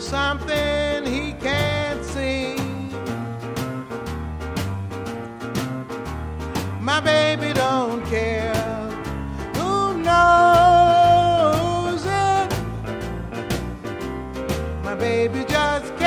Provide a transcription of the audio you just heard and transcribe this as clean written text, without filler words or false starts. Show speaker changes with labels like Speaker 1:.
Speaker 1: something he can't see. My baby don't care who knows it. My baby just